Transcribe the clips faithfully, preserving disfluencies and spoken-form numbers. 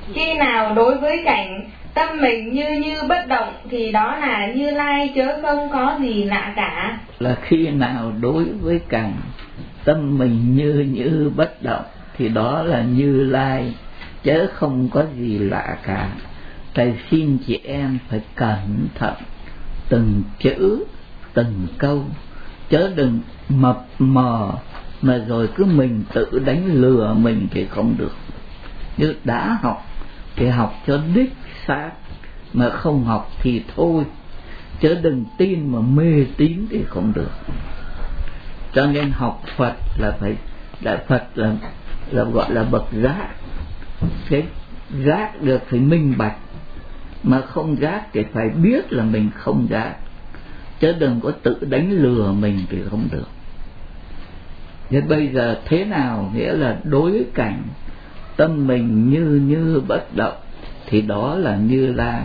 Khi nào đối với cảnh tâm mình như như bất động thì đó là Như Lai chớ không có gì lạ cả. Là khi nào đối với cảnh tâm mình như như bất động thì đó là Như Lai chớ không có gì lạ cả. Thầy xin chị em phải cẩn thận từng chữ từng câu, chớ đừng mập mờ mà rồi cứ mình tự đánh lừa mình thì không được. Như đã học thì học cho đích xác, mà không học thì thôi, chớ đừng tin mà mê tín thì không được. Cho nên học Phật là phải, Đại Phật là, là gọi là bậc giác. Cái giác được phải minh bạch, mà không giác thì phải biết là mình không giác, chứ đừng có tự đánh lừa mình thì không được. Thế bây giờ thế nào nghĩa là đối cảnh tâm mình như như bất động thì đó là Như Lai.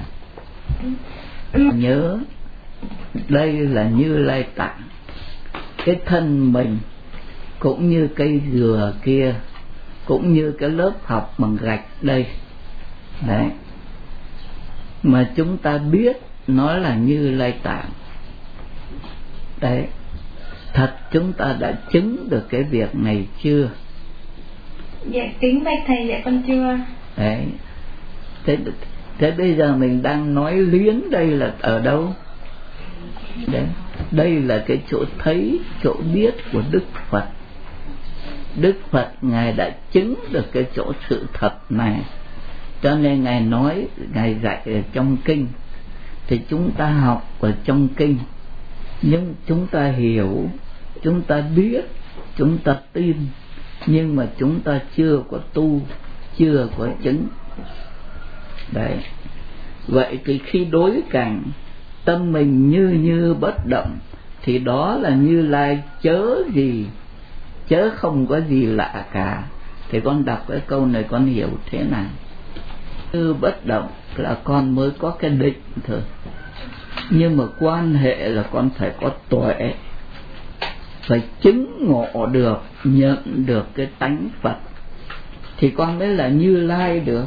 Nhớ đây là Như Lai tạng. Cái thân mình cũng như cây dừa kia, cũng như cái lớp học bằng gạch đây đấy, mà chúng ta biết nó là Như Lai tạng đấy. Thật chúng ta đã chứng được cái việc này chưa? Dạ kính bạch thầy, dạ con chưa. Đấy. Thế, thế bây giờ mình đang nói liếng đây là ở đâu? Đấy. Đây là cái chỗ thấy, chỗ biết của Đức Phật. Đức Phật Ngài đã chứng được cái chỗ sự thật này, cho nên Ngài nói, Ngài dạy ở trong kinh thì chúng ta học ở trong kinh, nhưng chúng ta hiểu, chúng ta biết, chúng ta tin, nhưng mà chúng ta chưa có tu, chưa có chứng. Đấy. Vậy thì khi đối cảnh tâm mình như như bất động thì đó là Như Lai chớ gì, chớ không có gì lạ cả. Thì con đọc cái câu này con hiểu thế nào? Như bất động là con mới có cái định thôi, nhưng mà quan hệ là con phải có tuệ, phải chứng ngộ được, nhận được cái tánh Phật thì con mới là Như Lai được.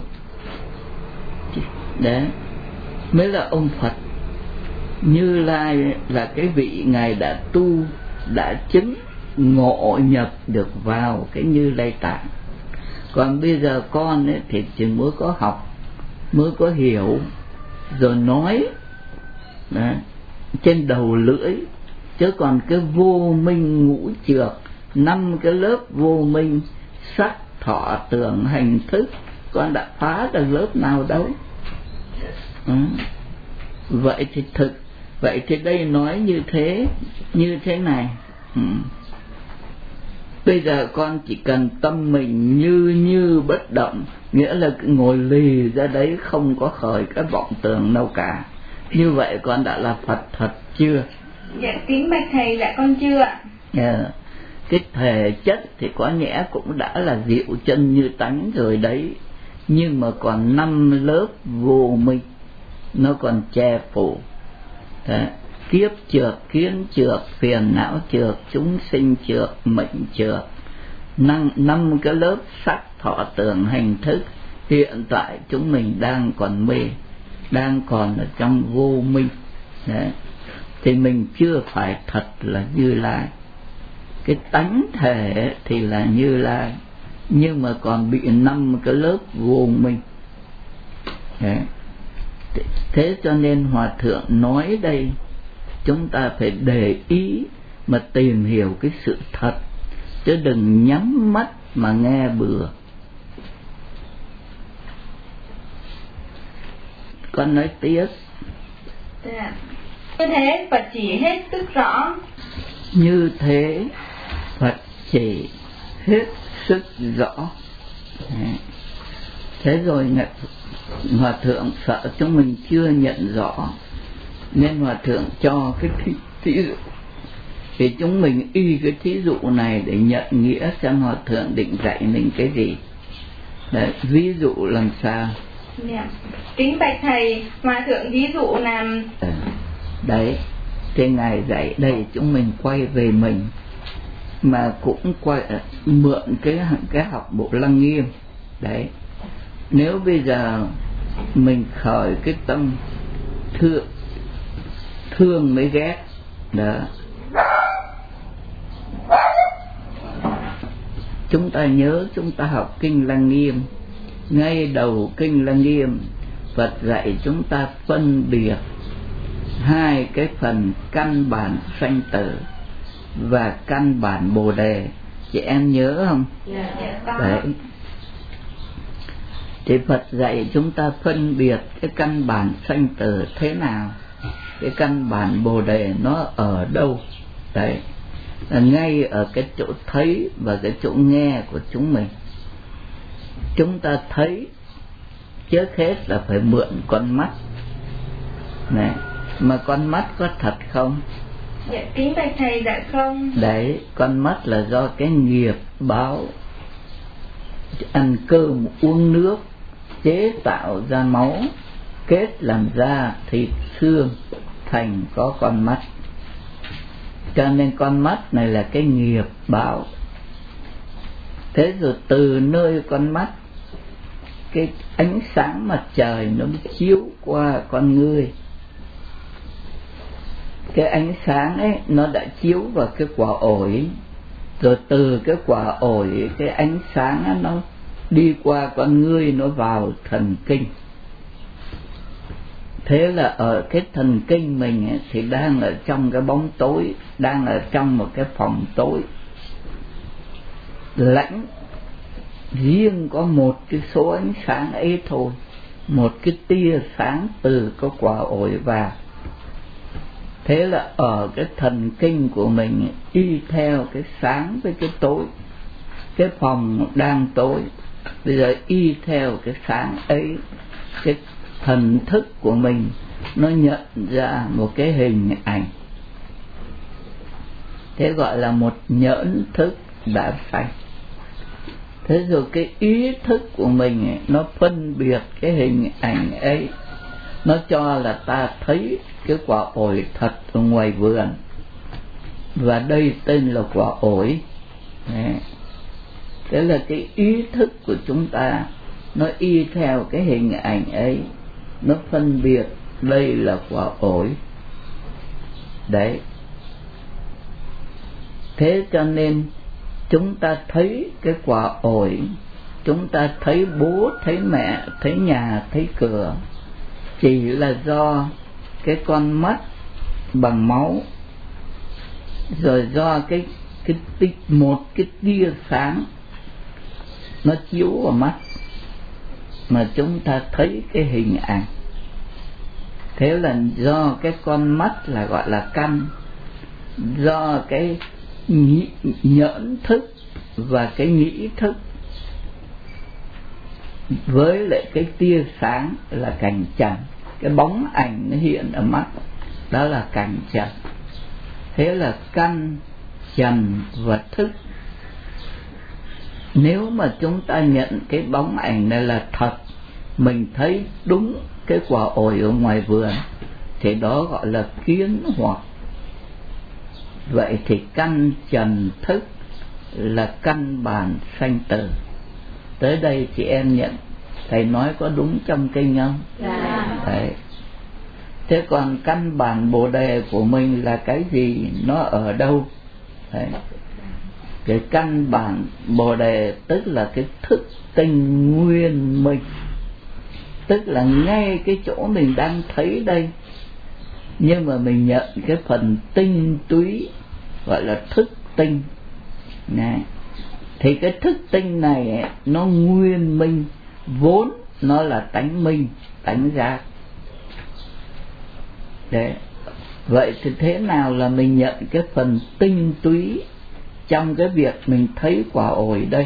Đấy, mới là ông Phật. Như Lai là cái vị Ngài đã tu, đã chứng ngộ nhập được vào cái Như Lai tạng. Còn bây giờ con ấy thì chỉ mới có học, mới có hiểu, rồi nói đấy, trên đầu lưỡi, chứ còn cái vô minh ngũ trược, năm cái lớp vô minh sắc thọ tưởng hành thức, con đã phá được lớp nào đâu. Ừ. Vậy thì thực, vậy thì đây nói như thế, như thế này. Ừ. Bây giờ con chỉ cần tâm mình như như bất động, nghĩa là ngồi lì ra đấy, không có khởi cái vọng tưởng đâu cả. Như vậy con đã là Phật thật chưa? Dạ kính bạch thầy, dạ con chưa ạ. Yeah. Cái thể chất thì có nhẽ cũng đã là diệu chân như tánh rồi đấy, nhưng mà còn năm lớp vô minh nó còn che phủ. Đấy. Kiếp trược, kiến trược, phiền não trược, chúng sinh trược, mệnh trược, năm, năm cái lớp sắc thọ tưởng hành thức. Hiện tại chúng mình đang còn mê, đang còn ở trong vô minh. Đấy. Thì mình chưa phải thật là Như Lai. Cái tánh thể thì là Như Lai, nhưng mà còn bị năm cái lớp vô minh. Đấy. Thế cho nên Hòa Thượng nói đây, chúng ta phải để ý mà tìm hiểu cái sự thật, chứ đừng nhắm mắt mà nghe bừa. Con nói tiếp. Dạ. Như thế Phật chỉ hết sức rõ. Như thế Phật chỉ hết sức rõ. Thế rồi Hòa Thượng sợ chúng mình chưa nhận rõ, nên Hòa Thượng cho cái thí, thí dụ. Thì chúng mình y cái thí dụ này để nhận nghĩa xem Hòa Thượng định dạy mình cái gì. Đấy, ví dụ làm sao? Yeah. Kính bạch thầy, Hòa Thượng ví dụ làm... Đấy, thế Ngài dạy đây chúng mình quay về mình, mà cũng quay mượn cái cái học Bộ Lăng Nghiêm. Đấy, Nếu bây giờ mình khởi cái tâm thương thương mới ghét đó, chúng ta nhớ chúng ta học kinh Lăng Nghiêm, ngay đầu kinh Lăng Nghiêm Phật dạy chúng ta phân biệt hai cái phần căn bản sanh tử và căn bản Bồ Đề. Chị em nhớ không? Dạ, dạ, đấy. Thì Phật dạy chúng ta phân biệt cái căn bản sanh tử thế nào, cái căn bản Bồ Đề nó ở đâu. Đấy, là ngay ở cái chỗ thấy và cái chỗ nghe của chúng mình. Chúng ta thấy trước hết là phải mượn con mắt này, mà con mắt có thật không? Dạ kính bạch thầy, dạ không. Đấy, con mắt là do cái nghiệp báo ăn cơm uống nước chế tạo ra máu, kết làm da thịt xương thành có con mắt. Cho nên con mắt này là cái nghiệp báo. Thế rồi từ nơi con mắt, cái ánh sáng mặt trời nó chiếu qua con người. Cái ánh sáng ấy nó đã chiếu vào cái quả ổi, rồi từ cái quả ổi cái ánh sáng ấy, nó đi qua con người, nó vào thần kinh. Thế là ở cái thần kinh mình ấy, thì đang ở trong cái bóng tối, đang ở trong một cái phòng tối lạnh, riêng có một cái số ánh sáng ấy thôi, một cái tia sáng từ cái quả ổi vào. Thế là ở cái thần kinh của mình y theo cái sáng với cái tối. Cái phòng đang tối, bây giờ y theo cái sáng ấy, cái thần thức của mình nó nhận ra một cái hình ảnh. Thế gọi là một nhẫn thức đã sanh. Thế rồi cái ý thức của mình ấy, nó phân biệt cái hình ảnh ấy, nó cho là ta thấy cái quả ổi thật ở ngoài vườn, và đây tên là quả ổi. Đấy. Thế là cái ý thức của chúng ta nó y theo cái hình ảnh ấy, nó phân biệt đây là quả ổi. Đấy. Thế cho nên chúng ta thấy cái quả ổi, chúng ta thấy bố, thấy mẹ, thấy nhà, thấy cửa, chỉ là do cái con mắt bằng máu, rồi do cái cái tích một cái tia sáng nó chiếu vào mắt mà chúng ta thấy cái hình ảnh. Thế là do cái con mắt là gọi là căn, do cái nhĩ, nhẫn thức và cái nghĩ thức với lại cái tia sáng là cảnh trần, cái bóng ảnh nó hiện ở mắt, đó là cảnh trần. Thế là căn, trần và thức. Nếu mà chúng ta nhận cái bóng ảnh này là thật, mình thấy đúng cái quả ổi ở ngoài vườn, thì đó gọi là kiến hoặc. Vậy thì căn, trần, thức là căn bản sanh tử. Tới đây chị em nhận thầy nói có đúng trong kinh không? Dạ. Đấy. Thế còn căn bản Bồ Đề của mình là cái gì? Nó ở đâu? Đấy. Cái căn bản Bồ Đề tức là cái thức tinh nguyên minh, tức là ngay cái chỗ mình đang thấy đây, nhưng mà mình nhận cái phần tinh túy gọi là thức tinh này. Thì cái thức tinh này nó nguyên minh, vốn nó là tánh minh, tánh giác. Đấy. Vậy thì thế nào là mình nhận cái phần tinh túy trong cái việc mình thấy quả ổi đây?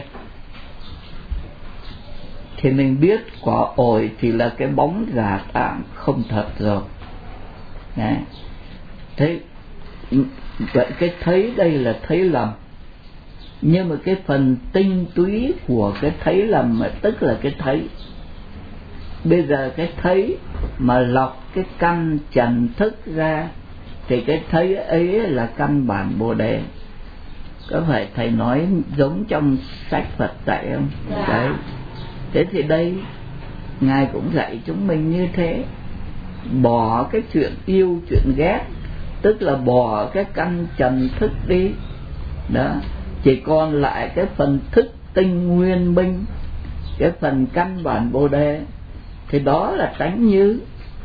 Thì mình biết quả ổi thì là cái bóng giả tạm không thật rồi. Đấy. Thế vậy cái thấy đây là thấy lầm, nhưng mà cái phần tinh túy của cái thấy lầm mà tức là cái thấy. Bây giờ cái thấy mà lọc cái căn trần thức ra thì cái thấy ấy là căn bản Bồ Đề. Có phải thầy nói giống trong sách Phật dạy không? Dạ. Đấy. Thế thì đây Ngài cũng dạy chúng mình như thế, bỏ cái chuyện yêu chuyện ghét, tức là bỏ cái căn trần thức đi đó, chỉ còn lại cái phần thức tinh nguyên minh, cái phần căn bản Bồ Đề, thì đó là tánh như.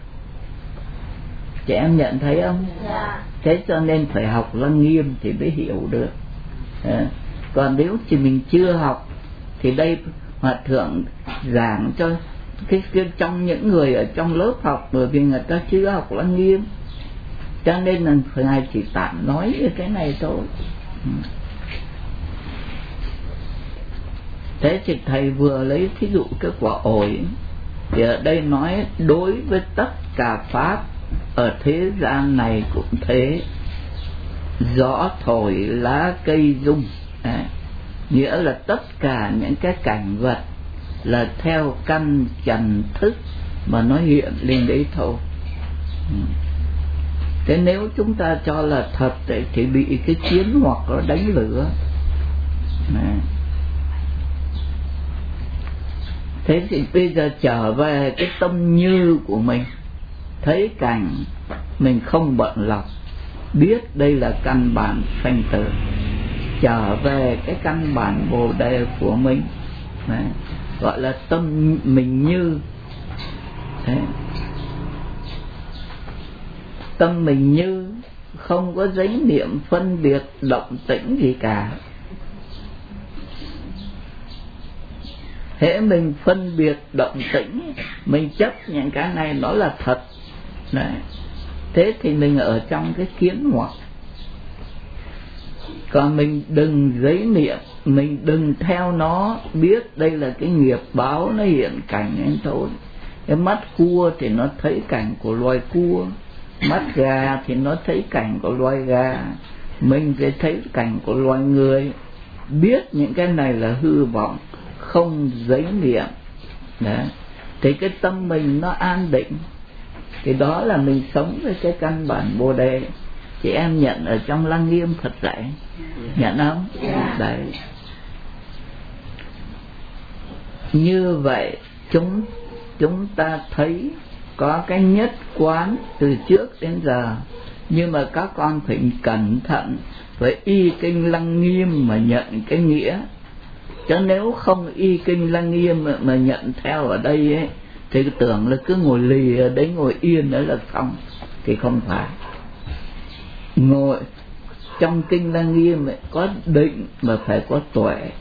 Chị em nhận thấy không? Dạ. Thế cho nên phải học Lăng Nghiêm thì mới hiểu được. À, còn nếu chỉ mình chưa học thì đây Hòa Thượng giảng cho cái, cái trong những người ở trong lớp học, bởi vì người ta chưa học Lăng Nghiêm, cho nên là Ngài chỉ tạm nói như cái này thôi. Thế thì thầy vừa lấy thí dụ cái quả ổi, thì ở đây nói đối với tất cả pháp ở thế gian này cũng thế. Gió thổi lá cây rung, à, nghĩa là tất cả những cái cảnh vật là theo căn trần thức mà nó hiện lên đấy thôi. Thế nếu chúng ta cho là thật thì bị cái chiến hoặc nó đánh lửa. À. Thế thì bây giờ trở về cái tâm như của mình, thấy cảnh mình không bận lòng, biết đây là căn bản sanh tử, trở về cái căn bản Bồ Đề của mình. Đấy, gọi là tâm mình như. Đấy. Tâm mình như không có giấy niệm phân biệt động tĩnh gì cả. Hễ mình phân biệt động tĩnh, mình chấp những cái này nó là thật. Đấy. Thế thì mình ở trong cái kiến hoặc. Còn mình đừng giấy niệm, mình đừng theo nó, biết đây là cái nghiệp báo nó hiện cảnh anh thôi. Cái mắt cua thì nó thấy cảnh của loài cua, mắt gà thì nó thấy cảnh của loài gà, mình phải thấy cảnh của loài người. Biết những cái này là hư vọng, không giấy niệm. Đấy. Thì cái tâm mình nó an định, thì đó là mình sống với cái căn bản Bồ Đề. Chị em nhận ở trong Lăng Nghiêm Phật dạy, nhận không? Đấy. Như vậy chúng chúng ta thấy có cái nhất quán từ trước đến giờ, nhưng mà các con phải cẩn thận, phải y kinh Lăng Nghiêm mà nhận cái nghĩa. Chứ nếu không y kinh Lăng Nghiêm mà, mà nhận theo ở đây ấy, thì tưởng là cứ ngồi lì ở đấy, ngồi yên đó là xong, thì không phải. Ngồi trong kinh Lăng Nghiêm ấy, có định mà phải có tuệ.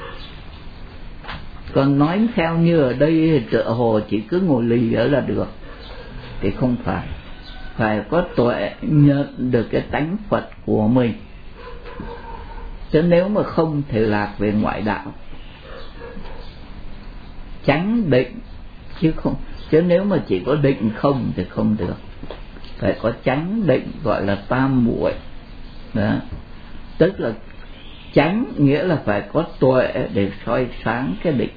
Còn nói theo như ở đây tựa hồ chỉ cứ ngồi lì ở là được, thì không phải. Phải có tuệ, nhận được cái tánh Phật của mình. Chứ nếu mà không thì lạc về ngoại đạo. Tránh định chứ không, chứ nếu mà chỉ có định không thì không được. Phải có tránh định, gọi là tam muội. Đó. Tức là tránh nghĩa là phải có tuệ để soi sáng cái định.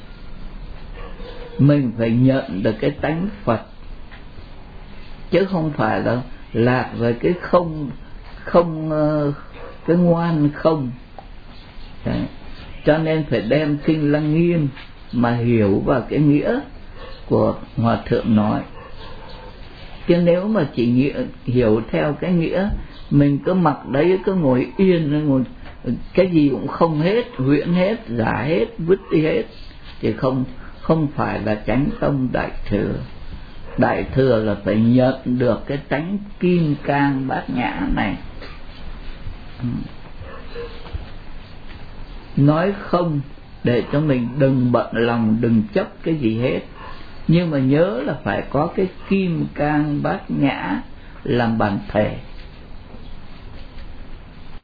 Mình phải nhận được cái tánh Phật, chứ không phải là lạc về cái không, không cái ngoan không. Đấy. Cho nên phải đem kinh Lăng Nghiêm mà hiểu vào cái nghĩa của Hòa Thượng nói. Chứ nếu mà chỉ nghĩa, hiểu theo cái nghĩa mình cứ mặc đấy, cứ ngồi yên, ngồi, cái gì cũng không hết, huyễn hết, giả hết, vứt đi hết, thì không không phải là chánh tông đại thừa. Đại thừa là phải nhận được cái tánh kim cang bát nhã này. Nói không để cho mình đừng bận lòng, đừng chấp cái gì hết, nhưng mà nhớ là phải có cái kim cang bát nhã làm bản thể.